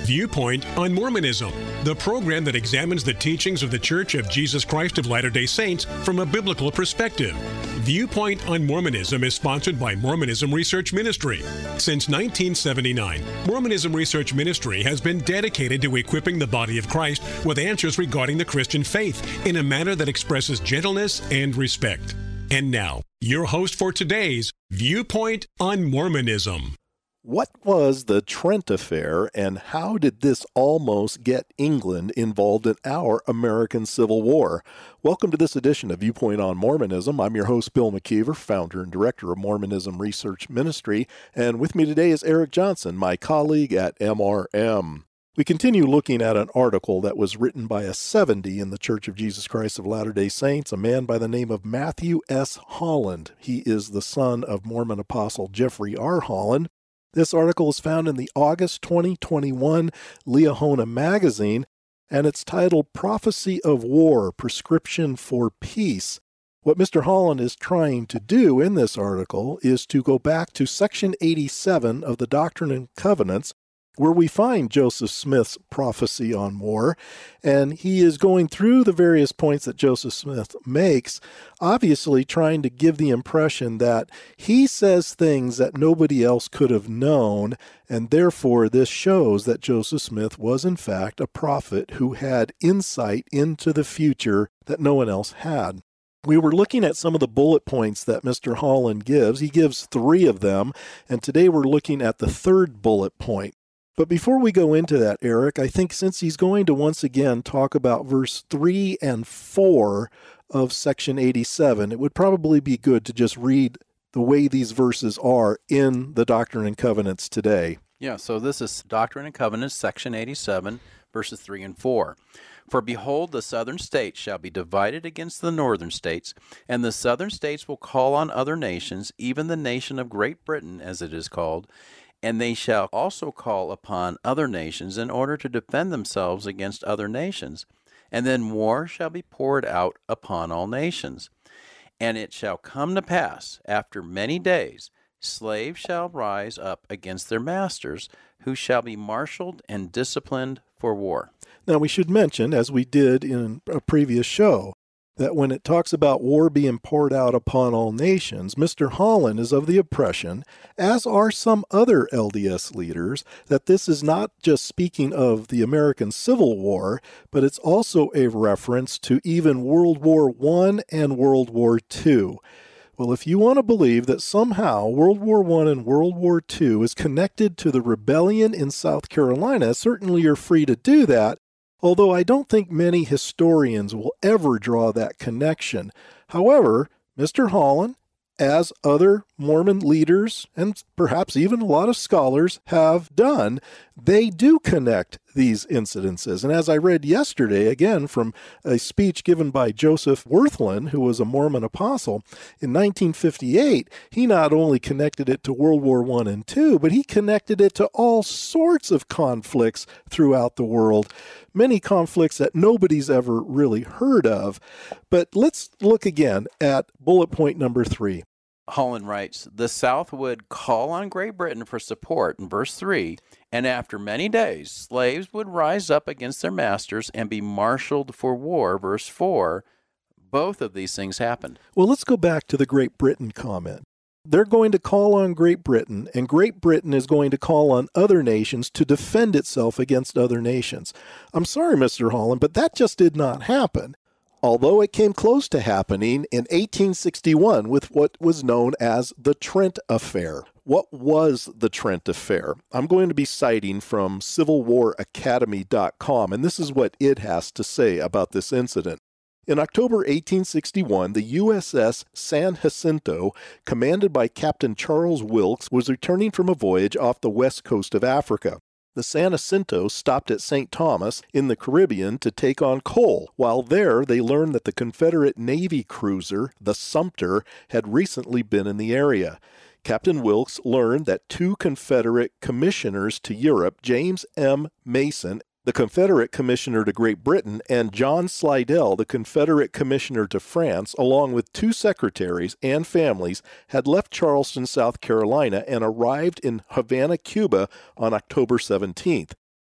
Viewpoint on Mormonism, the program that examines the teachings of the Church of Jesus Christ of Latter-day Saints from a biblical perspective. Viewpoint on Mormonism is sponsored by Mormonism Research Ministry. Since 1979, Mormonism Research Ministry has been dedicated to equipping the body of Christ with answers regarding the Christian faith in a manner that expresses gentleness and respect. And now, your host for today's Viewpoint on Mormonism. What was the Trent Affair, and how did this almost get England involved in our American Civil War? Welcome to this edition of Viewpoint on Mormonism. I'm your host, Bill McKeever, founder and director of Mormonism Research Ministry, and with me today is Eric Johnson, my colleague at MRM. We continue looking at an article that was written by a 70 in the Church of Jesus Christ of Latter-day Saints, a man by the name of Matthew S. Holland. He is the son of Mormon apostle Jeffrey R. Holland. This article is found in the August 2021 Liahona magazine, and it's titled Prophecy of War, Prescription for Peace. What Mr. Holland is trying to do in this article is to go back to Section 87 of the Doctrine and Covenants, where we find Joseph Smith's prophecy on war, and he is going through the various points that Joseph Smith makes, obviously trying to give the impression that he says things that nobody else could have known, and therefore this shows that Joseph Smith was in fact a prophet who had insight into the future that no one else had. We were looking at some of the bullet points that Mr. Holland gives. He gives 3 of them, and today we're looking at the 3rd bullet point. But before we go into that, Eric, I think since he's going to once again talk about verse 3 and 4 of section 87, it would probably be good to just read the way these verses are in the Doctrine and Covenants today. Yeah, so this is Doctrine and Covenants, section 87, verses 3 and 4. For behold, the southern states shall be divided against the northern states, and the southern states will call on other nations, even the nation of Great Britain, as it is called, and they shall also call upon other nations in order to defend themselves against other nations. And then war shall be poured out upon all nations. And it shall come to pass, after many days, slaves shall rise up against their masters, who shall be marshaled and disciplined for war. Now we should mention, as we did in a previous show, that when it talks about war being poured out upon all nations, Mr. Holland is of the impression, as are some other LDS leaders, that this is not just speaking of the American Civil War, but it's also a reference to even World War I and World War II. Well, if you want to believe that somehow World War I and World War II is connected to the rebellion in South Carolina, certainly you're free to do that, although I don't think many historians will ever draw that connection. However, Mr. Holland, as other Mormon leaders, and perhaps even a lot of scholars have done, they do connect these incidences. And as I read yesterday, again, from a speech given by Joseph Wirthlin, who was a Mormon apostle, in 1958, he not only connected it to World War I and II, but he connected it to all sorts of conflicts throughout the world, many conflicts that nobody's ever really heard of. But let's look again at bullet point number 3. Holland writes, the South would call on Great Britain for support in verse 3, and after many days, slaves would rise up against their masters and be marshaled for war, verse 4. Both of these things happened. Well, let's go back to the Great Britain comment. They're going to call on Great Britain, and Great Britain is going to call on other nations to defend itself against other nations. I'm sorry, Mr. Holland, but that just did not happen. Although it came close to happening in 1861 with what was known as the Trent Affair. What was the Trent Affair? I'm going to be citing from CivilWarAcademy.com, and this is what it has to say about this incident. In October 1861, the USS San Jacinto, commanded by Captain Charles Wilkes, was returning from a voyage off the west coast of Africa. The San Jacinto stopped at St. Thomas in the Caribbean to take on coal. While there, they learned that the Confederate Navy cruiser, the Sumter, had recently been in the area. Captain Wilkes learned that 2 Confederate commissioners to Europe, James M. Mason the Confederate Commissioner to Great Britain, and John Slidell, the Confederate Commissioner to France, along with 2 secretaries and families, had left Charleston, South Carolina, and arrived in Havana, Cuba on October 17th.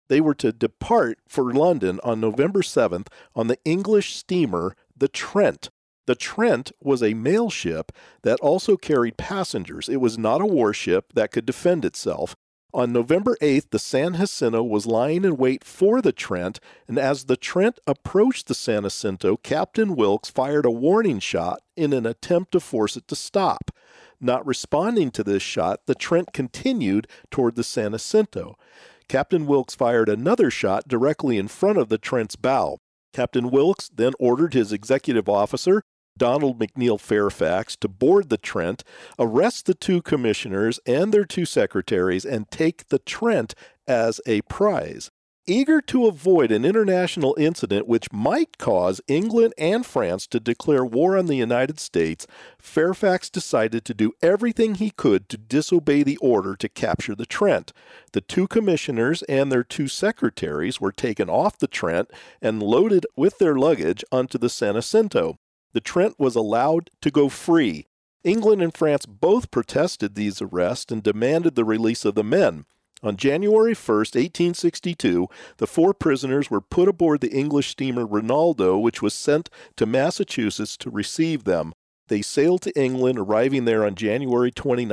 They were to depart for London on November 7th on the English steamer, the Trent. The Trent was a mail ship that also carried passengers. It was not a warship that could defend itself. On November 8th, the San Jacinto was lying in wait for the Trent, and as the Trent approached the San Jacinto, Captain Wilkes fired a warning shot in an attempt to force it to stop. Not responding to this shot, the Trent continued toward the San Jacinto. Captain Wilkes fired another shot directly in front of the Trent's bow. Captain Wilkes then ordered his executive officer, Donald McNeil Fairfax, to board the Trent, arrest the two commissioners and their two secretaries, and take the Trent as a prize. Eager to avoid an international incident which might cause England and France to declare war on the United States, Fairfax decided to do everything he could to disobey the order to capture the Trent. The two commissioners and their two secretaries were taken off the Trent and loaded with their luggage onto the San Jacinto. The Trent was allowed to go free. England and France both protested these arrests and demanded the release of the men. On January 1st, 1862, the four prisoners were put aboard the English steamer Rinaldo, which was sent to Massachusetts to receive them. They sailed to England, arriving there on January 29,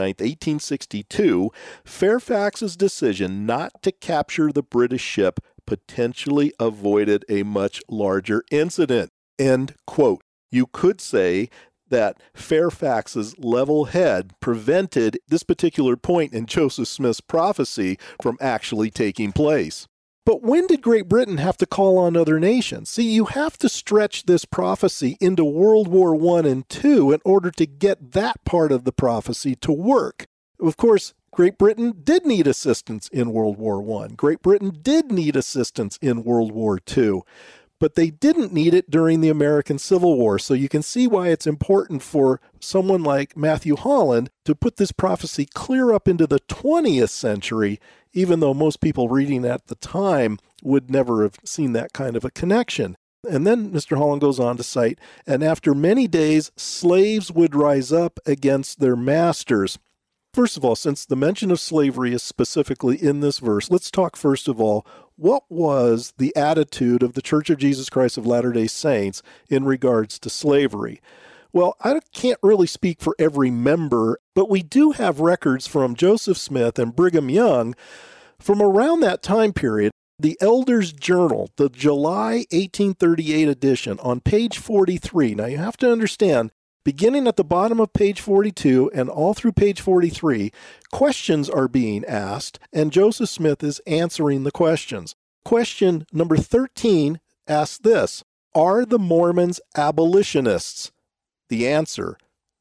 1862. Fairfax's decision not to capture the British ship potentially avoided a much larger incident. End quote. You could say that Fairfax's level head prevented this particular point in Joseph Smith's prophecy from actually taking place. But when did Great Britain have to call on other nations? See, you have to stretch this prophecy into World War I and II in order to get that part of the prophecy to work. Of course, Great Britain did need assistance in World War I. Great Britain did need assistance in World War II. But they didn't need it during the American Civil War. So you can see why it's important for someone like Matthew Holland to put this prophecy clear up into the 20th century, even though most people reading at the time would never have seen that kind of a connection. And then Mr. Holland goes on to cite, and after many days, slaves would rise up against their masters. First of all, since the mention of slavery is specifically in this verse, let's talk first of all, what was the attitude of the Church of Jesus Christ of Latter-day Saints in regards to slavery? Well, I can't really speak for every member, but we do have records from Joseph Smith and Brigham Young from around that time period. The Elders' Journal, the July 1838 edition, on page 43. Now, you have to understand, beginning at the bottom of page 42 and all through page 43, questions are being asked, and Joseph Smith is answering the questions. Question number 13 asks this: are the Mormons abolitionists? The answer: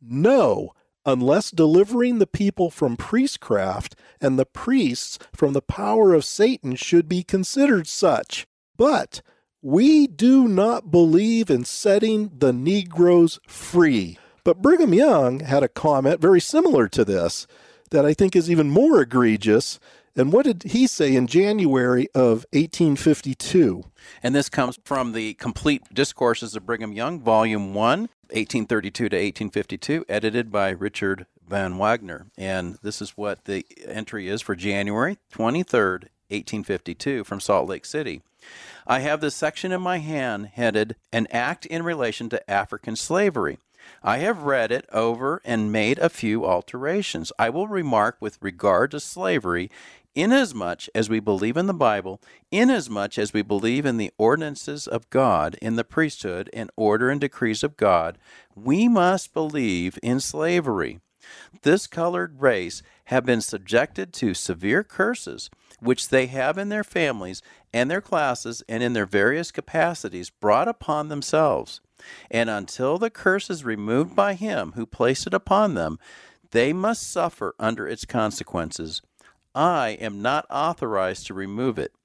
no, unless delivering the people from priestcraft and the priests from the power of Satan should be considered such. But we do not believe in setting the Negroes free. But Brigham Young had a comment very similar to this that I think is even more egregious. And what did he say in January of 1852? And this comes from the Complete Discourses of Brigham Young, Volume 1, 1832 to 1852, edited by Richard Van Wagner. And this is what the entry is for January 23rd, 1852, from Salt Lake City. I have this section in my hand headed, An Act in Relation to African Slavery. I have read it over and made a few alterations. I will remark with regard to slavery, inasmuch as we believe in the Bible, inasmuch as we believe in the ordinances of God, in the priesthood and order and decrees of God, we must believe in slavery. This colored race have been subjected to severe curses, which they have in their families and their classes and in their various capacities brought upon themselves. And until the curse is removed by him who placed it upon them, they must suffer under its consequences. I am not authorized to remove it.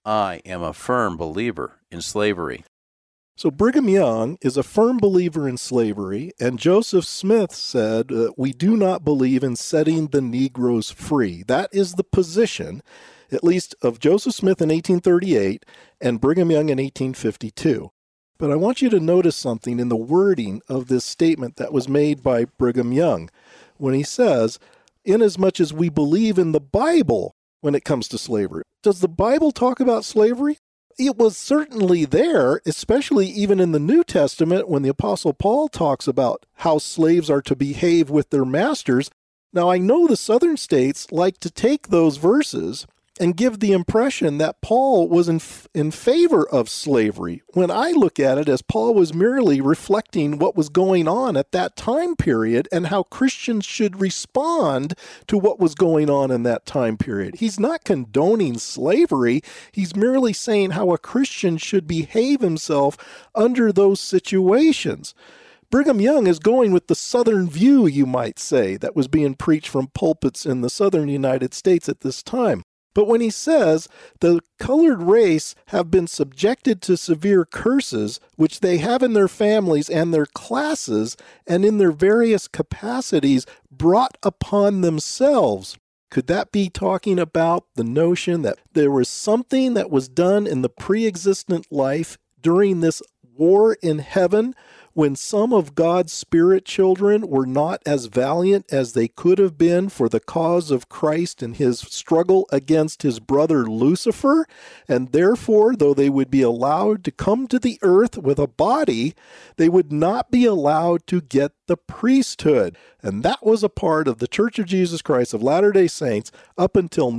I am a firm believer in slavery. So Brigham Young is a firm believer in slavery, and Joseph Smith said, we do not believe in setting the Negroes free. That is the position, at least of Joseph Smith in 1838 and Brigham Young in 1852. But I want you to notice something in the wording of this statement that was made by Brigham Young when he says, inasmuch as we believe in the Bible, when it comes to slavery. Does the Bible talk about slavery? It was certainly there, especially even in the New Testament when the Apostle Paul talks about how slaves are to behave with their masters. Now, I know the southern states like to take those verses and give the impression that Paul was in favor of slavery, when I look at it as Paul was merely reflecting what was going on at that time period and how Christians should respond to what was going on in that time period. He's not condoning slavery. He's merely saying how a Christian should behave himself under those situations. Brigham Young is going with the Southern view, you might say, that was being preached from pulpits in the southern United States at this time. But when he says the colored race have been subjected to severe curses, which they have in their families and their classes and in their various capacities brought upon themselves, could that be talking about the notion that there was something that was done in the pre-existent life during this war in heaven when some of God's spirit children were not as valiant as they could have been for the cause of Christ in his struggle against his brother Lucifer, and therefore, though they would be allowed to come to the earth with a body, they would not be allowed to get the priesthood. And that was a part of the Church of Jesus Christ of Latter-day Saints up until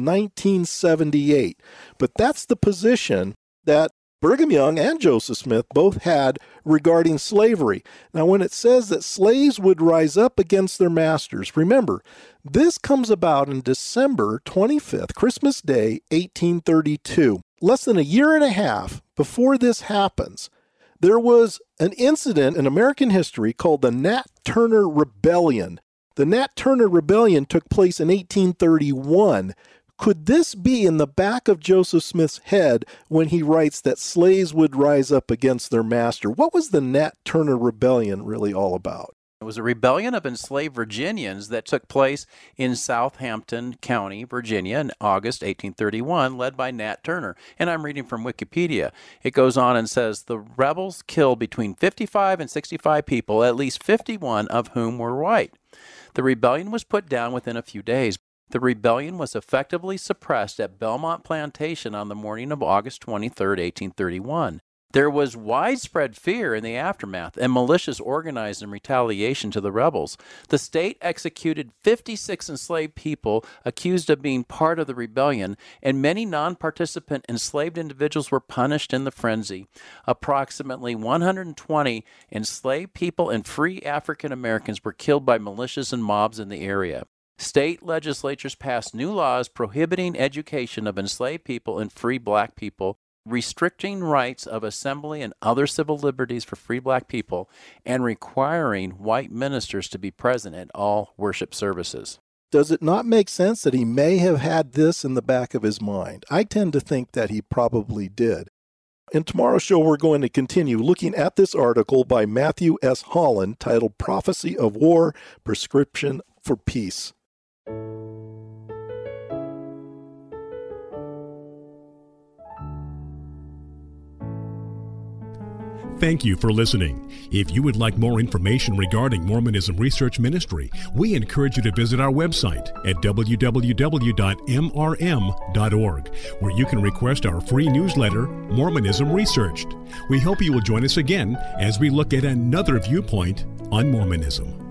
1978. But that's the position that Brigham Young and Joseph Smith both had regarding slavery. Now, when it says that slaves would rise up against their masters, remember, this comes about in December 25th, Christmas Day, 1832. Less than a year and a half before this happens, there was an incident in American history called the Nat Turner Rebellion. The Nat Turner Rebellion took place in 1831. Could this be in the back of Joseph Smith's head when he writes that slaves would rise up against their master? What was the Nat Turner Rebellion really all about? It was a rebellion of enslaved Virginians that took place in Southampton County, Virginia, in August 1831, led by Nat Turner. And I'm reading from Wikipedia. It goes on and says, the rebels killed between 55 and 65 people, at least 51 of whom were white. The rebellion was put down within a few days. The rebellion was effectively suppressed at Belmont Plantation on the morning of August 23, 1831. There was widespread fear in the aftermath, and militias organized in retaliation to the rebels. The state executed 56 enslaved people accused of being part of the rebellion, and many non-participant enslaved individuals were punished in the frenzy. Approximately 120 enslaved people and free African Americans were killed by militias and mobs in the area. State legislatures passed new laws prohibiting education of enslaved people and free black people, restricting rights of assembly and other civil liberties for free black people, and requiring white ministers to be present at all worship services. Does it not make sense that he may have had this in the back of his mind? I tend to think that he probably did. In tomorrow's show, we're going to continue looking at this article by Matthew S. Holland titled Prophecy of War, Prescription for Peace. Thank you for listening. If you would like more information regarding Mormonism Research Ministry, we encourage you to visit our website at www.mrm.org, where you can request our free newsletter, Mormonism Researched. We hope you will join us again as we look at another viewpoint on Mormonism.